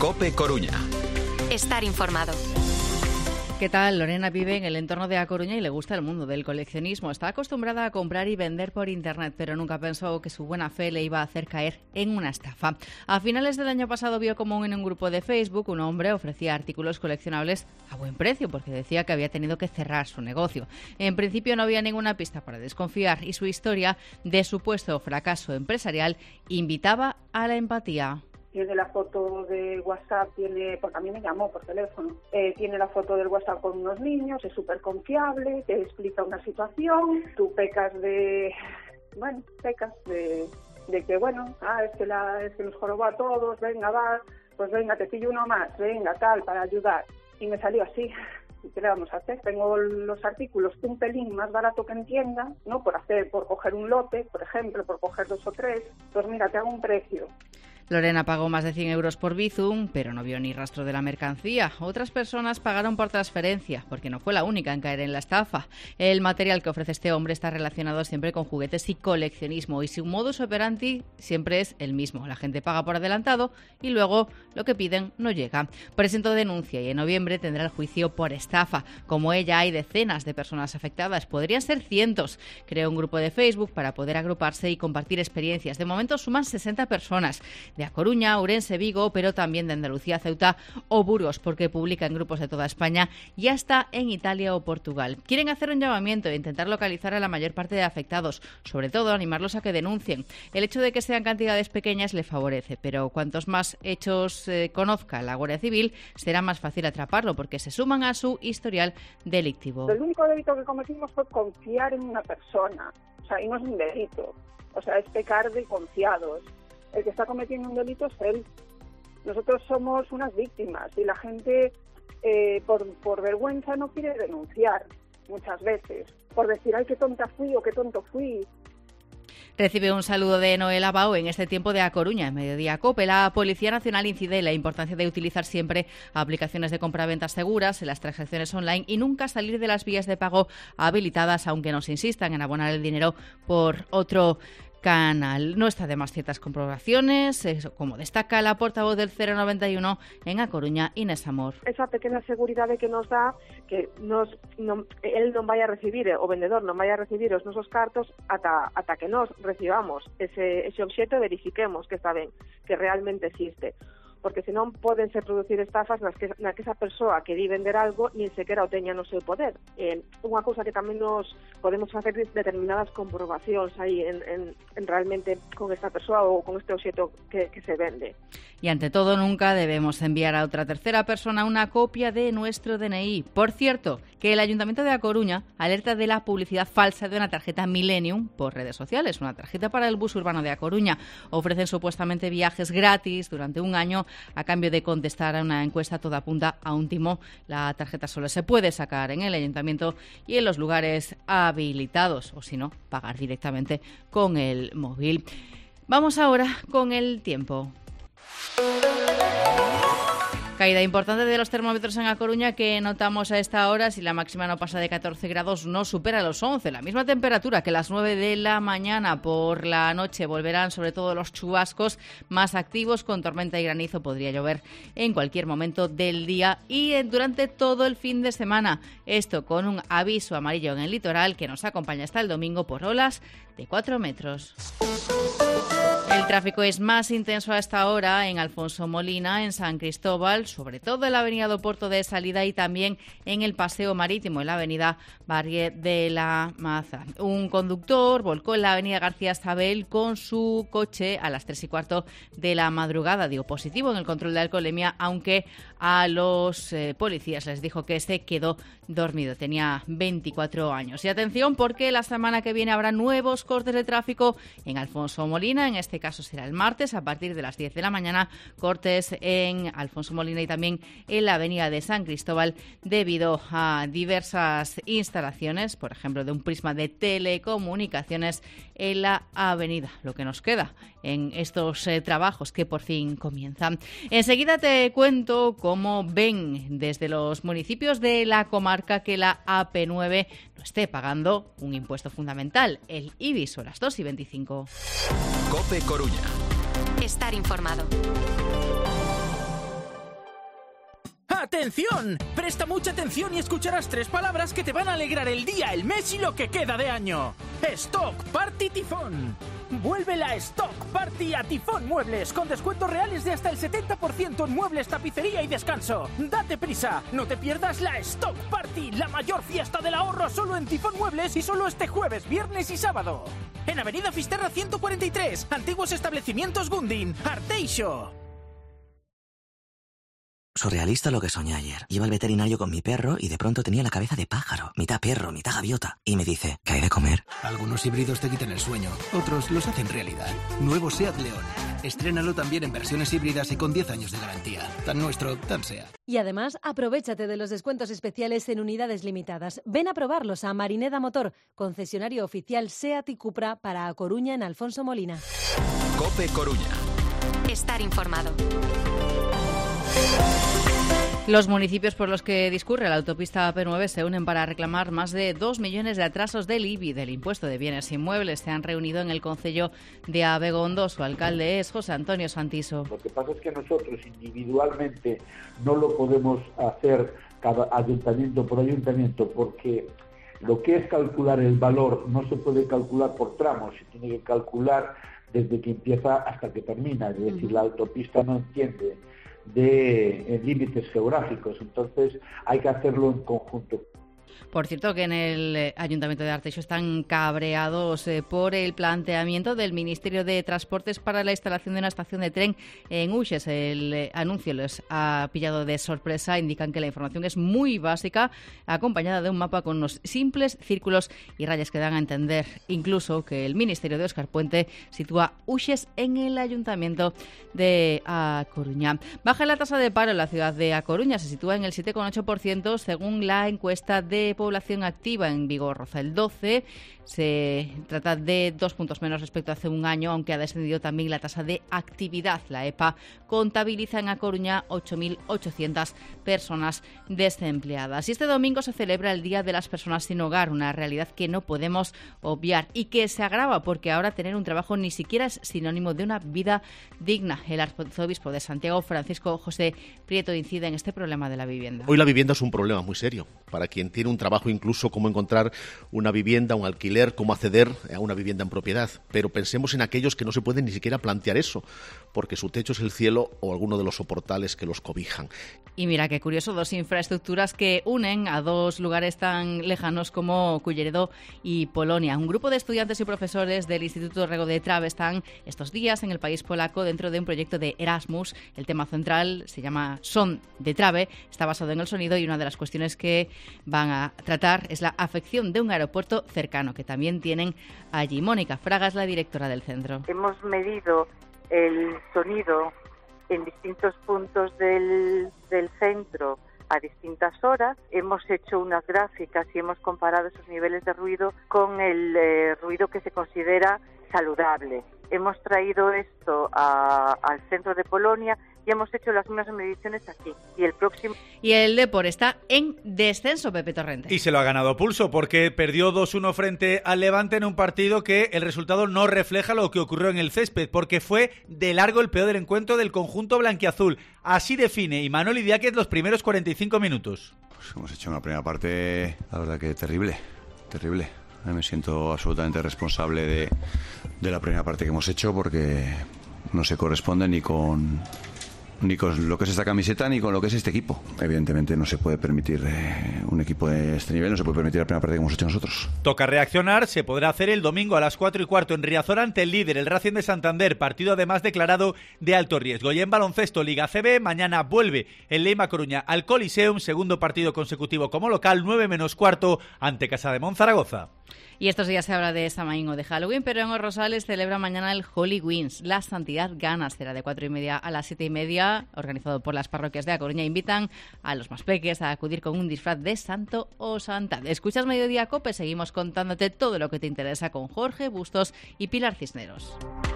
COPE Coruña. Estar informado. ¿Qué tal? Lorena vive en el entorno de A Coruña y le gusta el mundo del coleccionismo. Está acostumbrada a comprar y vender por internet, pero nunca pensó que su buena fe le iba a hacer caer en una estafa. A finales del año pasado vio como en un grupo de Facebook un hombre ofrecía artículos coleccionables a buen precio porque decía que había tenido que cerrar su negocio. En principio no había ninguna pista para desconfiar y su historia de supuesto fracaso empresarial invitaba a la empatía. Tiene la foto de WhatsApp, porque a mí me llamó por teléfono, tiene la foto del WhatsApp con unos niños, es súper confiable, te explica una situación, tú pecas de que, es que nos jorobó a todos, venga, va, pues venga, te pillo uno más, venga, tal, para ayudar. Y me salió así. ¿Qué le vamos a hacer? Tengo los artículos un pelín más barato que en tienda, ¿no? Por coger un lote, por ejemplo, por coger 2 o 3, pues mira, te hago un precio. Lorena pagó más de 100 euros por Bizum, pero no vio ni rastro de la mercancía. Otras personas pagaron por transferencia, porque no fue la única en caer en la estafa. El material que ofrece este hombre está relacionado siempre con juguetes y coleccionismo, y su modus operandi siempre es el mismo. La gente paga por adelantado y luego lo que piden no llega. Presentó denuncia y en noviembre tendrá el juicio por estafa. Como ella, hay decenas de personas afectadas, podrían ser cientos. Creó un grupo de Facebook para poder agruparse y compartir experiencias. De momento suman 60 personas. De A Coruña, Ourense, Vigo, pero también de Andalucía, Ceuta o Burgos, porque publica en grupos de toda España y hasta en Italia o Portugal. Quieren hacer un llamamiento e intentar localizar a la mayor parte de afectados, sobre todo animarlos a que denuncien. El hecho de que sean cantidades pequeñas le favorece, pero cuantos más hechos conozca la Guardia Civil, será más fácil atraparlo, porque se suman a su historial delictivo. El único delito que cometimos fue confiar en una persona, y no es un delito, es pecar de confiados. El que está cometiendo un delito es él. Nosotros somos unas víctimas y la gente por vergüenza no quiere denunciar muchas veces, por decir, ay, qué tonta fui o qué tonto fui. Recibe un saludo de Noel Abao en este tiempo de A Coruña, en Mediodía COPE. La Policía Nacional incide en la importancia de utilizar siempre aplicaciones de compraventa seguras en las transacciones online y nunca salir de las vías de pago habilitadas, aunque nos insistan en abonar el dinero por otro canal. No está de más ciertas comprobaciones, como destaca la portavoz del 091 en A Coruña, Inés Amor. Esa pequeña seguridad que nos da que él non vai a recibir, o vendedor non vai a recibir os nosos cartos ata que nos recibamos ese obxeto e verifiquemos que está ben, que realmente existe. Porque senón podense producir estafas na que esa persoa que di vender algo nin sequera o teña no seu poder. Unha cousa que tamén nos podemos facer determinadas comprobacións aí en realmente con esta persoa ou con este obxeto que se vende. Y ante todo, nunca debemos enviar a otra tercera persona una copia de nuestro DNI. Por cierto, que el Ayuntamiento de A Coruña alerta de la publicidad falsa de una tarjeta Millennium por redes sociales, una tarjeta para el bus urbano de A Coruña. Ofrecen supuestamente viajes gratis durante un año a cambio de contestar a una encuesta. Toda apunta a un timo. La tarjeta solo se puede sacar en el Ayuntamiento y en los lugares habilitados, o si no, pagar directamente con el móvil. Vamos ahora con el tiempo. Caída importante de los termómetros en A Coruña que notamos a esta hora. Si la máxima no pasa de 14 grados, no supera los 11. La misma temperatura que las 9 de la mañana. Por la noche volverán sobre todo los chubascos más activos. Con tormenta y granizo podría llover en cualquier momento del día y durante todo el fin de semana. Esto con un aviso amarillo en el litoral que nos acompaña hasta el domingo por olas de 4 metros. El tráfico es más intenso a esta hora en Alfonso Molina, en San Cristóbal, sobre todo en la avenida do Porto de salida y también en el Paseo Marítimo, en la avenida Barrie de la Maza. Un conductor volcó en la avenida García Estabel con su coche a las 3:15 de la madrugada. Dio positivo en el control de alcoholemia, aunque a los policías les dijo que se quedó dormido. Tenía 24 años. Y atención, porque la semana que viene habrá nuevos cortes de tráfico en Alfonso Molina. En este caso será el martes a partir de las 10 de la mañana. Cortes en Alfonso Molina y también en la avenida de San Cristóbal debido a diversas instalaciones, por ejemplo, de un prisma de telecomunicaciones en la avenida. Lo que nos queda en estos trabajos que por fin comienzan. Enseguida te cuento cómo ven desde los municipios de la comarca que la AP9 no esté pagando un impuesto fundamental, el IBI. Son las 2:25. COPE Coruña. Estar informado. ¡Atención! Presta mucha atención y escucharás 3 palabras que te van a alegrar el día, el mes y lo que queda de año. Stock Party Tifón. Vuelve la Stock Party a Tifón Muebles con descuentos reales de hasta el 70% en muebles, tapicería y descanso. Date prisa, no te pierdas la Stock Party, la mayor fiesta del ahorro solo en Tifón Muebles y solo este jueves, viernes y sábado. En Avenida Fisterra 143, antiguos establecimientos Gundin, Arteixo. Surrealista lo que soñé ayer. Iba al veterinario con mi perro y de pronto tenía la cabeza de pájaro, mitad perro, mitad gaviota. Y me dice, ¿qué hay de comer? Algunos híbridos te quitan el sueño, otros los hacen realidad. Nuevo SEAT León. Estrénalo también en versiones híbridas y con 10 años de garantía. Tan nuestro, tan SEAT. Y además, aprovéchate de los descuentos especiales en unidades limitadas. Ven a probarlos a Marineda Motor, concesionario oficial SEAT y Cupra para A Coruña en Alfonso Molina. COPE Coruña. Estar informado. Los municipios por los que discurre la autopista AP9 se unen para reclamar más de 2 millones de atrasos del IBI, del impuesto de bienes inmuebles. Se han reunido en el concello de Abegondo. Su alcalde es José Antonio Santiso. Lo que pasa es que nosotros individualmente no lo podemos hacer cada ayuntamiento por ayuntamiento, porque lo que es calcular el valor no se puede calcular por tramos, se tiene que calcular desde que empieza hasta que termina. Es decir, la autopista no entiende de límites geográficos, entonces hay que hacerlo en conjunto. Por cierto, que en el Ayuntamiento de Arteixo están cabreados por el planteamiento del Ministerio de Transportes para la instalación de una estación de tren en Uxes. El anuncio les ha pillado de sorpresa. Indican que la información es muy básica, acompañada de un mapa con unos simples círculos y rayas que dan a entender incluso que el Ministerio de Óscar Puente sitúa Uxes en el Ayuntamiento de A Coruña. Baja la tasa de paro en la ciudad de A Coruña. Se sitúa en el 7,8% según la encuesta de población activa. En Vigo roza el 12%. Se trata de 2 puntos menos respecto a hace un año, aunque ha descendido también la tasa de actividad. La EPA contabiliza en A Coruña 8.800 personas desempleadas. Y este domingo se celebra el Día de las Personas sin Hogar, una realidad que no podemos obviar y que se agrava porque ahora tener un trabajo ni siquiera es sinónimo de una vida digna. El arzobispo de Santiago, Francisco José Prieto, incide en este problema de la vivienda. Hoy la vivienda es un problema muy serio para quien tiene un trabajo, incluso cómo encontrar una vivienda, un alquiler, cómo acceder a una vivienda en propiedad. Pero pensemos en aquellos que no se pueden ni siquiera plantear eso, porque su techo es el cielo o alguno de los soportales que los cobijan. Y mira qué curioso, 2 infraestructuras que unen a 2 lugares tan lejanos como Culleredo y Polonia. Un grupo de estudiantes y profesores del Instituto Rego de Trave están estos días en el país polaco dentro de un proyecto de Erasmus. El tema central se llama Son de Trave, está basado en el sonido y una de las cuestiones que van a tratar es la afección de un aeropuerto cercano que también tienen allí. Mónica Fraga es la directora del centro. Hemos medido el sonido en distintos puntos del centro a distintas horas. Hemos hecho unas gráficas y hemos comparado esos niveles de ruido con el ruido que se considera saludable. Hemos traído esto al centro de Polonia y hemos hecho las mismas mediciones aquí. Y el Depor está en descenso, Pepe Torrente. Y se lo ha ganado pulso porque perdió 2-1 frente al Levante en un partido que el resultado no refleja lo que ocurrió en el césped, porque fue de largo el peor del encuentro del conjunto blanquiazul. Así define Imanol Idiáquez los primeros 45 minutos. Pues hemos hecho una primera parte, la verdad que terrible. Me siento absolutamente responsable de la primera parte que hemos hecho porque no se corresponde ni con lo que es esta camiseta ni con lo que es este equipo. Evidentemente no se puede permitir un equipo de este nivel, no se puede permitir la primera parte que hemos hecho nosotros. Toca reaccionar, se podrá hacer el domingo a las 4:15 en Riazor ante el líder, el Racing de Santander, partido además declarado de alto riesgo. Y en baloncesto, Liga CB, mañana vuelve el Leima Coruña al Coliseum, segundo partido consecutivo como local, 9:15 ante Casademón Zaragoza. Y estos días se habla de Samaín o de Halloween, pero en Os Rosales celebra mañana el Holy Wings. La Santidad Ganas será de 4:30 a las 7:30, organizado por las parroquias de A Coruña. Invitan a los más peques a acudir con un disfraz de santo o santa. Escuchas Mediodía Cope, seguimos contándote todo lo que te interesa con Jorge Bustos y Pilar Cisneros.